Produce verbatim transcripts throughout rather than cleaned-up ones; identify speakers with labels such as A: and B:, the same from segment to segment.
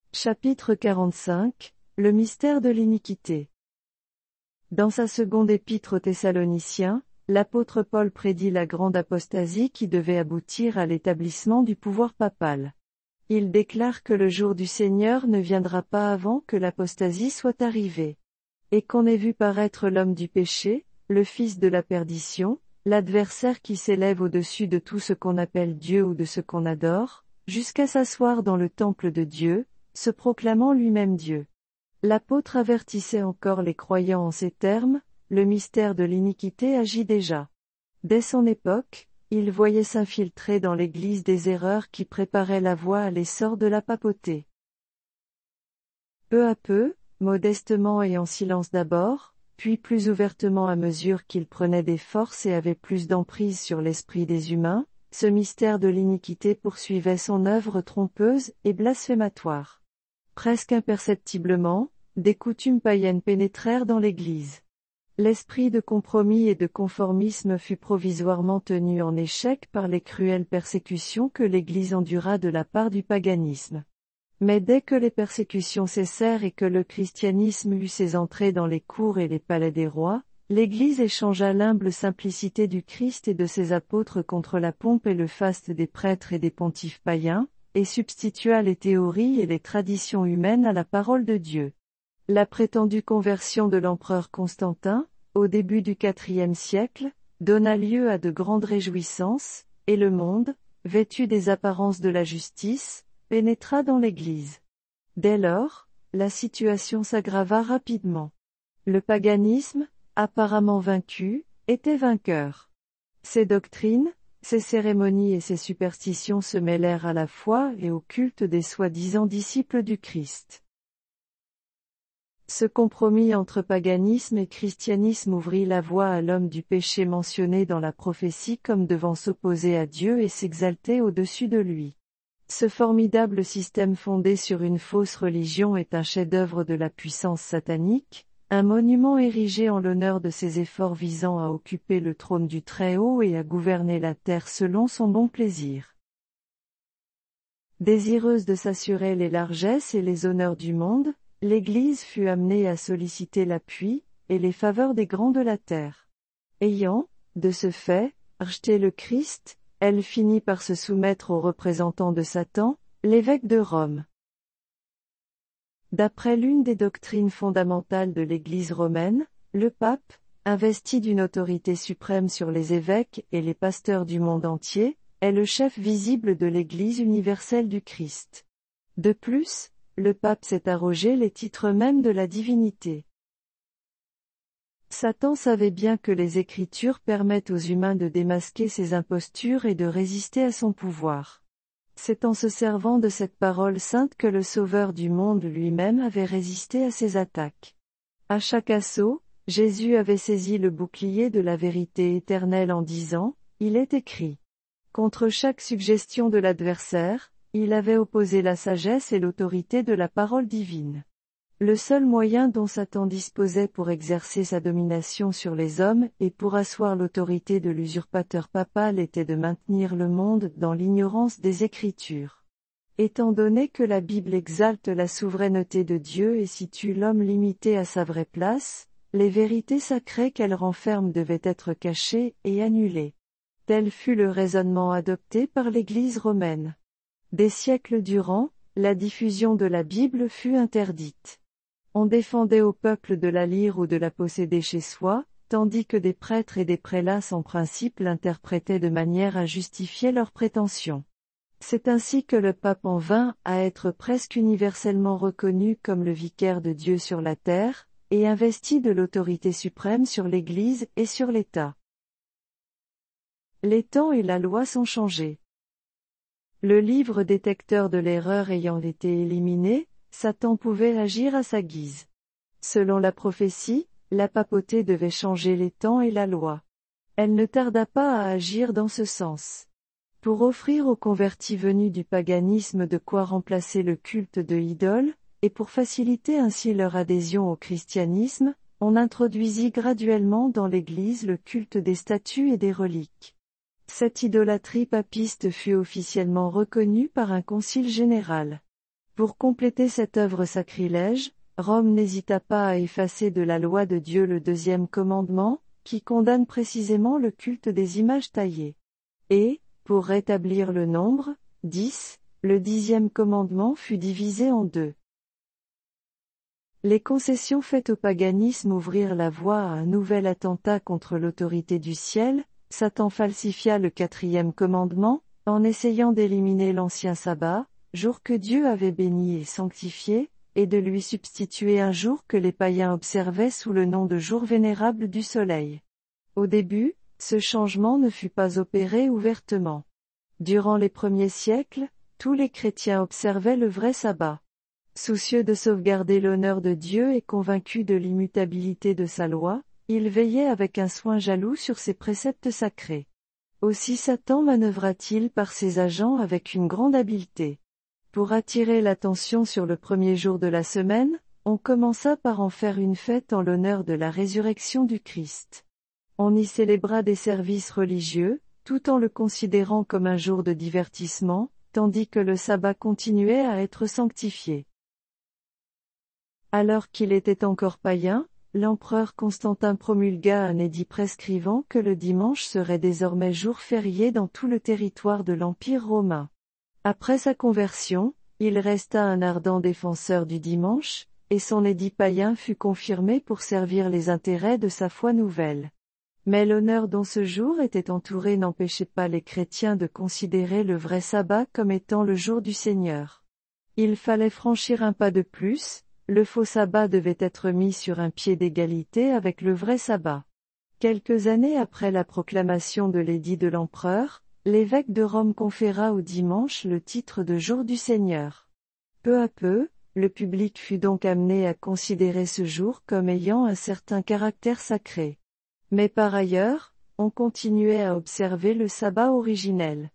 A: Chapitre quarante-cinq, Le mystère de l'iniquité. Dans sa seconde épître aux Thessaloniciens, l'apôtre Paul prédit la grande apostasie qui devait aboutir à l'établissement du pouvoir papal. Il déclare que le jour du Seigneur ne viendra pas avant que l'apostasie soit arrivée. Et qu'on ait vu paraître l'homme du péché, le fils de la perdition, l'adversaire qui s'élève au-dessus de tout ce qu'on appelle Dieu ou de ce qu'on adore, jusqu'à s'asseoir dans le temple de Dieu, se proclamant lui-même Dieu. L'apôtre avertissait encore les croyants en ces termes, le mystère de l'iniquité agit déjà. Dès son époque, il voyait s'infiltrer dans l'Église des erreurs qui préparaient la voie à l'essor de la papauté. Peu à peu, modestement et en silence d'abord, puis plus ouvertement à mesure qu'il prenait des forces et avait plus d'emprise sur l'esprit des humains, ce mystère de l'iniquité poursuivait son œuvre trompeuse et blasphématoire. Presque imperceptiblement, des coutumes païennes pénétrèrent dans l'Église. L'esprit de compromis et de conformisme fut provisoirement tenu en échec par les cruelles persécutions que l'Église endura de la part du paganisme. Mais dès que les persécutions cessèrent et que le christianisme eut ses entrées dans les cours et les palais des rois, l'Église échangea l'humble simplicité du Christ et de ses apôtres contre la pompe et le faste des prêtres et des pontifes païens, et substitua les théories et les traditions humaines à la parole de Dieu. La prétendue conversion de l'empereur Constantin, au début du quatrième siècle, donna lieu à de grandes réjouissances, et le monde, vêtu des apparences de la justice, pénétra dans l'Église. Dès lors, la situation s'aggrava rapidement. Le paganisme, apparemment vaincu, était vainqueur. Ses doctrines, ses cérémonies et ses superstitions se mêlèrent à la foi et au culte des soi-disant disciples du Christ. Ce compromis entre paganisme et christianisme ouvrit la voie à l'homme du péché mentionné dans la prophétie comme devant s'opposer à Dieu et s'exalter au-dessus de lui. Ce formidable système fondé sur une fausse religion est un chef-d'œuvre de la puissance satanique, un monument érigé en l'honneur de ses efforts visant à occuper le trône du Très-Haut et à gouverner la terre selon son bon plaisir. Désireuse de s'assurer les largesses et les honneurs du monde, l'Église fut amenée à solliciter l'appui et les faveurs des grands de la terre. Ayant, de ce fait, rejeté le Christ, elle finit par se soumettre aux représentants de Satan, l'évêque de Rome. D'après l'une des doctrines fondamentales de l'Église romaine, le pape, investi d'une autorité suprême sur les évêques et les pasteurs du monde entier, est le chef visible de l'Église universelle du Christ. De plus, le pape s'est arrogé les titres mêmes de la divinité. Satan savait bien que les Écritures permettent aux humains de démasquer ses impostures et de résister à son pouvoir. C'est en se servant de cette parole sainte que le Sauveur du monde lui-même avait résisté à ses attaques. À chaque assaut, Jésus avait saisi le bouclier de la vérité éternelle en disant, « Il est écrit ». Contre chaque suggestion de l'adversaire, il avait opposé la sagesse et l'autorité de la parole divine. Le seul moyen dont Satan disposait pour exercer sa domination sur les hommes et pour asseoir l'autorité de l'usurpateur papal était de maintenir le monde dans l'ignorance des Écritures. Étant donné que la Bible exalte la souveraineté de Dieu et situe l'homme limité à sa vraie place, les vérités sacrées qu'elle renferme devaient être cachées et annulées. Tel fut le raisonnement adopté par l'Église romaine. Des siècles durant, la diffusion de la Bible fut interdite. On défendait au peuple de la lire ou de la posséder chez soi, tandis que des prêtres et des prélats sans principe l'interprétaient de manière à justifier leurs prétentions. C'est ainsi que le pape en vint à être presque universellement reconnu comme le vicaire de Dieu sur la terre, et investi de l'autorité suprême sur l'Église et sur l'État. Les temps et la loi sont changés. Le livre détecteur de l'erreur ayant été éliminé, Satan pouvait agir à sa guise. Selon la prophétie, la papauté devait changer les temps et la loi. Elle ne tarda pas à agir dans ce sens. Pour offrir aux convertis venus du paganisme de quoi remplacer le culte de idoles, et pour faciliter ainsi leur adhésion au christianisme, on introduisit graduellement dans l'Église le culte des statues et des reliques. Cette idolâtrie papiste fut officiellement reconnue par un concile général. Pour compléter cette œuvre sacrilège, Rome n'hésita pas à effacer de la loi de Dieu le deuxième commandement, qui condamne précisément le culte des images taillées. Et, pour rétablir le nombre, dix, le dixième commandement fut divisé en deux. Les concessions faites au paganisme ouvrirent la voie à un nouvel attentat contre l'autorité du ciel. Satan falsifia le quatrième commandement, en essayant d'éliminer l'ancien sabbat, jour que Dieu avait béni et sanctifié, et de lui substituer un jour que les païens observaient sous le nom de jour vénérable du soleil. Au début, ce changement ne fut pas opéré ouvertement. Durant les premiers siècles, tous les chrétiens observaient le vrai sabbat. Soucieux de sauvegarder l'honneur de Dieu et convaincus de l'immutabilité de sa loi, ils veillaient avec un soin jaloux sur ses préceptes sacrés. Aussi Satan manœuvra-t-il par ses agents avec une grande habileté. Pour attirer l'attention sur le premier jour de la semaine, on commença par en faire une fête en l'honneur de la résurrection du Christ. On y célébra des services religieux, tout en le considérant comme un jour de divertissement, tandis que le sabbat continuait à être sanctifié. Alors qu'il était encore païen, l'empereur Constantin promulgua un édit prescrivant que le dimanche serait désormais jour férié dans tout le territoire de l'Empire romain. Après sa conversion, il resta un ardent défenseur du dimanche, et son édit païen fut confirmé pour servir les intérêts de sa foi nouvelle. Mais l'honneur dont ce jour était entouré n'empêchait pas les chrétiens de considérer le vrai sabbat comme étant le jour du Seigneur. Il fallait franchir un pas de plus, le faux sabbat devait être mis sur un pied d'égalité avec le vrai sabbat. Quelques années après la proclamation de l'édit de l'empereur, l'évêque de Rome conféra au dimanche le titre de jour du Seigneur. Peu à peu, le public fut donc amené à considérer ce jour comme ayant un certain caractère sacré. Mais par ailleurs, on continuait à observer le sabbat originel.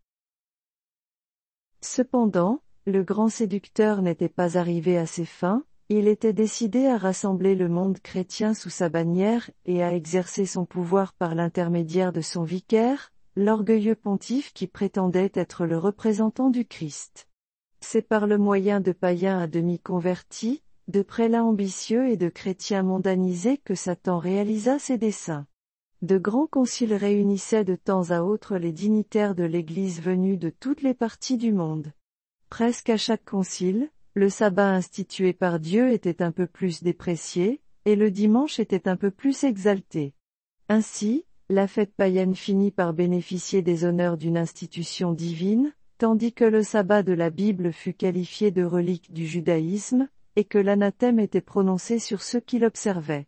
A: Cependant, le grand séducteur n'était pas arrivé à ses fins, il était décidé à rassembler le monde chrétien sous sa bannière et à exercer son pouvoir par l'intermédiaire de son vicaire, l'orgueilleux pontife qui prétendait être le représentant du Christ. C'est par le moyen de païens à demi convertis, de prélats ambitieux et de chrétiens mondanisés que Satan réalisa ses desseins. De grands conciles réunissaient de temps à autre les dignitaires de l'Église venus de toutes les parties du monde. Presque à chaque concile, le sabbat institué par Dieu était un peu plus déprécié, et le dimanche était un peu plus exalté. Ainsi, la fête païenne finit par bénéficier des honneurs d'une institution divine, tandis que le sabbat de la Bible fut qualifié de relique du judaïsme, et que l'anathème était prononcé sur ceux qui l'observaient.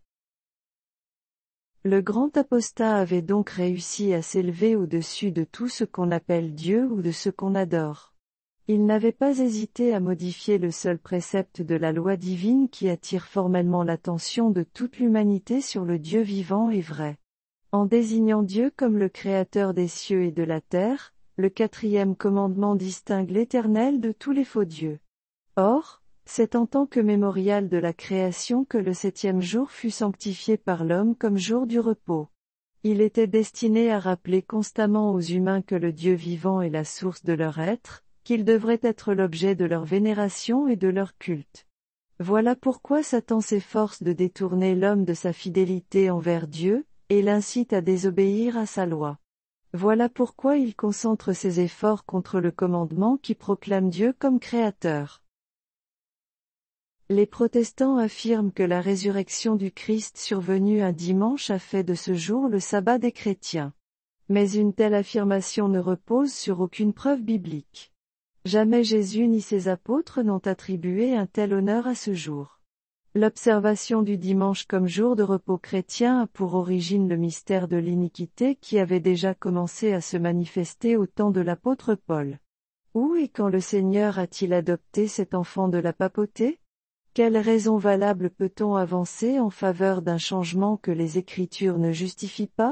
A: Le grand apostat avait donc réussi à s'élever au-dessus de tout ce qu'on appelle Dieu ou de ce qu'on adore. Il n'avait pas hésité à modifier le seul précepte de la loi divine qui attire formellement l'attention de toute l'humanité sur le Dieu vivant et vrai. En désignant Dieu comme le créateur des cieux et de la terre, le quatrième commandement distingue l'Éternel de tous les faux dieux. Or, c'est en tant que mémorial de la création que le septième jour fut sanctifié par l'homme comme jour du repos. Il était destiné à rappeler constamment aux humains que le Dieu vivant est la source de leur être, qu'il devrait être l'objet de leur vénération et de leur culte. Voilà pourquoi Satan s'efforce de détourner l'homme de sa fidélité envers Dieu, et l'incite à désobéir à sa loi. Voilà pourquoi il concentre ses efforts contre le commandement qui proclame Dieu comme créateur. Les protestants affirment que la résurrection du Christ survenue un dimanche a fait de ce jour le sabbat des chrétiens. Mais une telle affirmation ne repose sur aucune preuve biblique. Jamais Jésus ni ses apôtres n'ont attribué un tel honneur à ce jour. L'observation du dimanche comme jour de repos chrétien a pour origine le mystère de l'iniquité qui avait déjà commencé à se manifester au temps de l'apôtre Paul. Où et quand le Seigneur a-t-il adopté cet enfant de la papauté ? Quelle raison valable peut-on avancer en faveur d'un changement que les Écritures ne justifient pas ?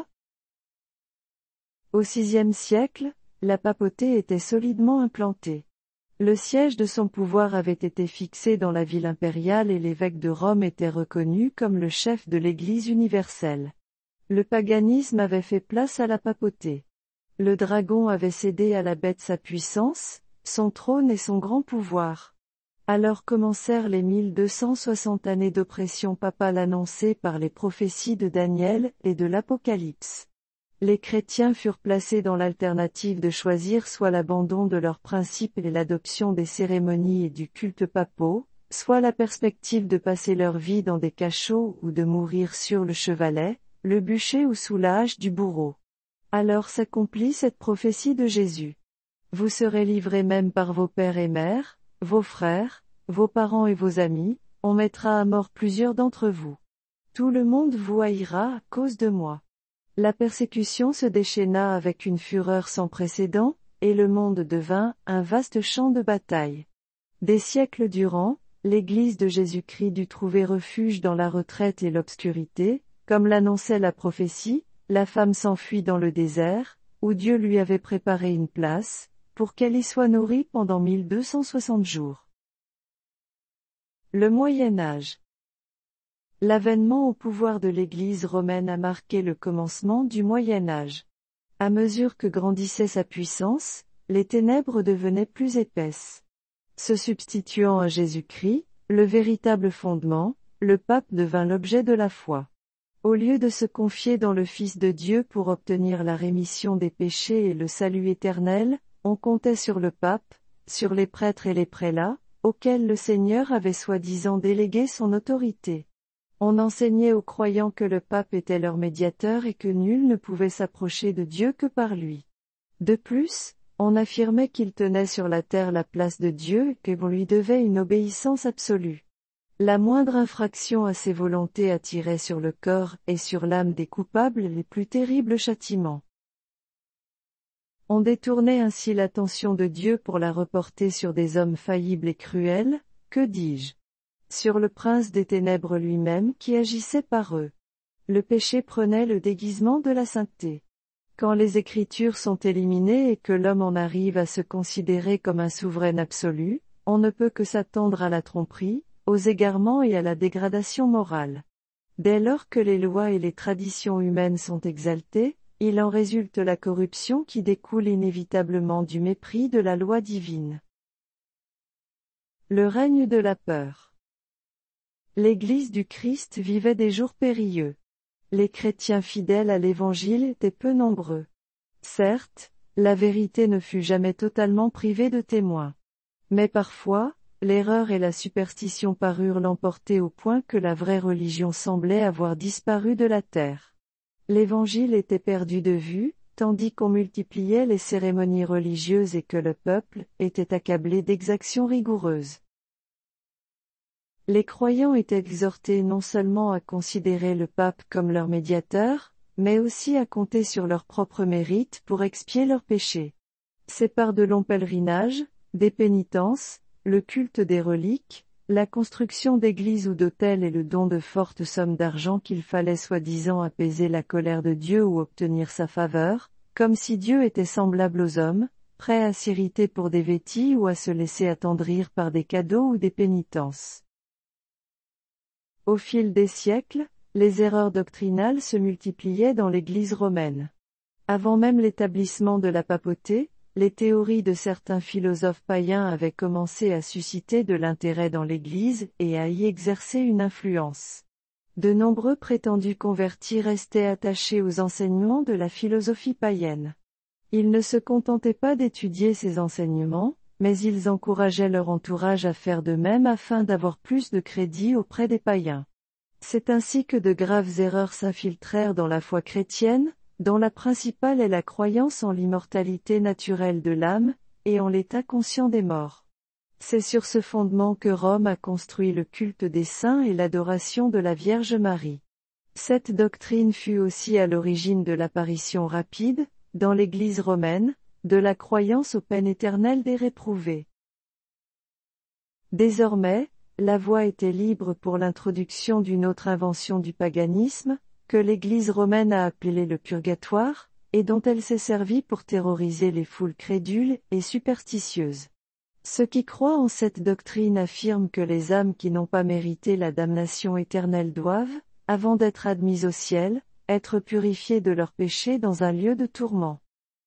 A: Au sixième siècle, la papauté était solidement implantée. Le siège de son pouvoir avait été fixé dans la ville impériale et l'évêque de Rome était reconnu comme le chef de l'Église universelle. Le paganisme avait fait place à la papauté. Le dragon avait cédé à la bête sa puissance, son trône et son grand pouvoir. Alors commencèrent les mille deux cent soixante années d'oppression papale annoncées par les prophéties de Daniel et de l'Apocalypse. Les chrétiens furent placés dans l'alternative de choisir soit l'abandon de leurs principes et l'adoption des cérémonies et du culte papaux, soit la perspective de passer leur vie dans des cachots ou de mourir sur le chevalet, le bûcher ou sous la hache du bourreau. Alors s'accomplit cette prophétie de Jésus. Vous serez livrés même par vos pères et mères, vos frères, vos parents et vos amis, on mettra à mort plusieurs d'entre vous. Tout le monde vous haïra à cause de moi. La persécution se déchaîna avec une fureur sans précédent, et le monde devint un vaste champ de bataille. Des siècles durant, l'Église de Jésus-Christ dut trouver refuge dans la retraite et l'obscurité, comme l'annonçait la prophétie, la femme s'enfuit dans le désert, où Dieu lui avait préparé une place, pour qu'elle y soit nourrie pendant mille deux cent soixante jours. Le Moyen Âge. L'avènement au pouvoir de l'Église romaine a marqué le commencement du Moyen Âge. À mesure que grandissait sa puissance, les ténèbres devenaient plus épaisses. Se substituant à Jésus-Christ, le véritable fondement, le pape devint l'objet de la foi. Au lieu de se confier dans le Fils de Dieu pour obtenir la rémission des péchés et le salut éternel, on comptait sur le pape, sur les prêtres et les prélats, auxquels le Seigneur avait soi-disant délégué son autorité. On enseignait aux croyants que le pape était leur médiateur et que nul ne pouvait s'approcher de Dieu que par lui. De plus, on affirmait qu'il tenait sur la terre la place de Dieu et que l'on lui devait une obéissance absolue. La moindre infraction à ses volontés attirait sur le corps et sur l'âme des coupables les plus terribles châtiments. On détournait ainsi l'attention de Dieu pour la reporter sur des hommes faillibles et cruels, que dis-je? Sur le prince des ténèbres lui-même qui agissait par eux. Le péché prenait le déguisement de la sainteté. Quand les Écritures sont éliminées et que l'homme en arrive à se considérer comme un souverain absolu, on ne peut que s'attendre à la tromperie, aux égarements et à la dégradation morale. Dès lors que les lois et les traditions humaines sont exaltées, il en résulte la corruption qui découle inévitablement du mépris de la loi divine. Le règne de la peur. L'Église du Christ vivait des jours périlleux. Les chrétiens fidèles à l'Évangile étaient peu nombreux. Certes, la vérité ne fut jamais totalement privée de témoins. Mais parfois, l'erreur et la superstition parurent l'emporter au point que la vraie religion semblait avoir disparu de la terre. L'Évangile était perdu de vue, tandis qu'on multipliait les cérémonies religieuses et que le peuple était accablé d'exactions rigoureuses. Les croyants étaient exhortés non seulement à considérer le pape comme leur médiateur, mais aussi à compter sur leurs propres mérites pour expier leurs péchés. C'est par de longs pèlerinages, des pénitences, le culte des reliques, la construction d'églises ou d'autels et le don de fortes sommes d'argent qu'il fallait soi-disant apaiser la colère de Dieu ou obtenir sa faveur, comme si Dieu était semblable aux hommes, prêt à s'irriter pour des vêtis ou à se laisser attendrir par des cadeaux ou des pénitences. Au fil des siècles, les erreurs doctrinales se multipliaient dans l'Église romaine. Avant même l'établissement de la papauté, les théories de certains philosophes païens avaient commencé à susciter de l'intérêt dans l'Église et à y exercer une influence. De nombreux prétendus convertis restaient attachés aux enseignements de la philosophie païenne. Ils ne se contentaient pas d'étudier ces enseignements, mais ils encourageaient leur entourage à faire de même afin d'avoir plus de crédit auprès des païens. C'est ainsi que de graves erreurs s'infiltrèrent dans la foi chrétienne, dont la principale est la croyance en l'immortalité naturelle de l'âme, et en l'état conscient des morts. C'est sur ce fondement que Rome a construit le culte des saints et l'adoration de la Vierge Marie. Cette doctrine fut aussi à l'origine de l'apparition rapide, dans l'Église romaine, de la croyance aux peines éternelles des réprouvés. Désormais, la voie était libre pour l'introduction d'une autre invention du paganisme, que l'Église romaine a appelée le purgatoire, et dont elle s'est servie pour terroriser les foules crédules et superstitieuses. Ceux qui croient en cette doctrine affirment que les âmes qui n'ont pas mérité la damnation éternelle doivent, avant d'être admises au ciel, être purifiées de leurs péchés dans un lieu de tourment.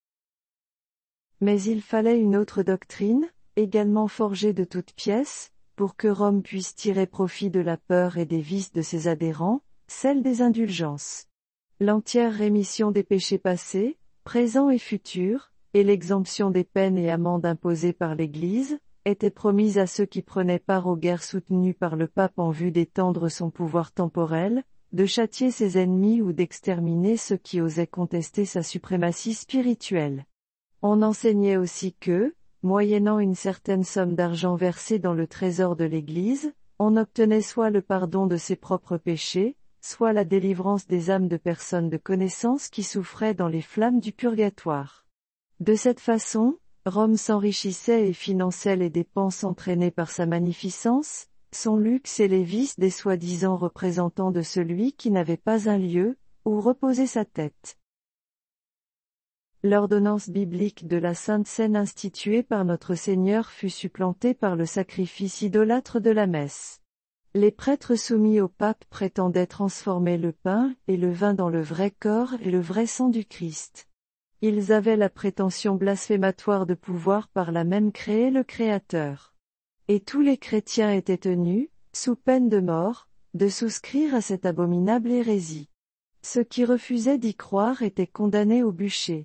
A: Mais il fallait une autre doctrine, également forgée de toutes pièces, pour que Rome puisse tirer profit de la peur et des vices de ses adhérents, celle des indulgences. L'entière rémission des péchés passés, présents et futurs, et l'exemption des peines et amendes imposées par l'Église, étaient promises à ceux qui prenaient part aux guerres soutenues par le pape en vue d'étendre son pouvoir temporel, de châtier ses ennemis ou d'exterminer ceux qui osaient contester sa suprématie spirituelle. On enseignait aussi que, moyennant une certaine somme d'argent versée dans le trésor de l'Église, on obtenait soit le pardon de ses propres péchés, soit la délivrance des âmes de personnes de connaissance qui souffraient dans les flammes du purgatoire. De cette façon, Rome s'enrichissait et finançait les dépenses entraînées par sa magnificence, son luxe et les vices des soi-disant représentants de celui qui n'avait pas un lieu où reposer sa tête. L'ordonnance biblique de la Sainte Seine instituée par notre Seigneur fut supplantée par le sacrifice idolâtre de la messe. Les prêtres soumis au pape prétendaient transformer le pain et le vin dans le vrai corps et le vrai sang du Christ. Ils avaient la prétention blasphématoire de pouvoir par là même créer le Créateur. Et tous les chrétiens étaient tenus, sous peine de mort, de souscrire à cette abominable hérésie. Ceux qui refusaient d'y croire étaient condamnés au bûcher.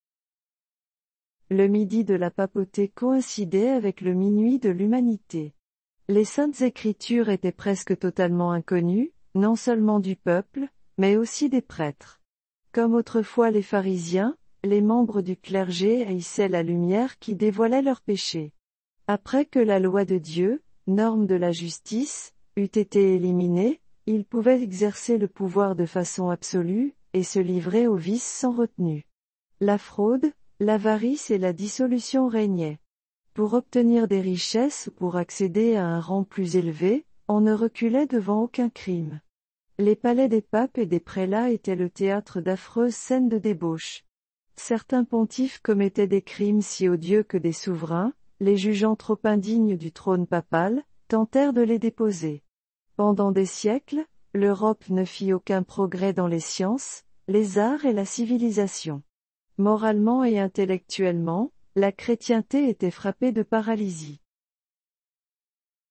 A: Le midi de la papauté coïncidait avec le minuit de l'humanité. Les saintes écritures étaient presque totalement inconnues, non seulement du peuple, mais aussi des prêtres. Comme autrefois les pharisiens, les membres du clergé haïssaient la lumière qui dévoilait leurs péchés. Après que la loi de Dieu, norme de la justice, eût été éliminée, ils pouvaient exercer le pouvoir de façon absolue, et se livrer aux vices sans retenue. La fraude, l'avarice et la dissolution régnaient. Pour obtenir des richesses ou pour accéder à un rang plus élevé, on ne reculait devant aucun crime. Les palais des papes et des prélats étaient le théâtre d'affreuses scènes de débauche. Certains pontifes commettaient des crimes si odieux que des souverains, les jugeant trop indignes du trône papal, tentèrent de les déposer. Pendant des siècles, l'Europe ne fit aucun progrès dans les sciences, les arts et la civilisation. Moralement et intellectuellement, la chrétienté était frappée de paralysie.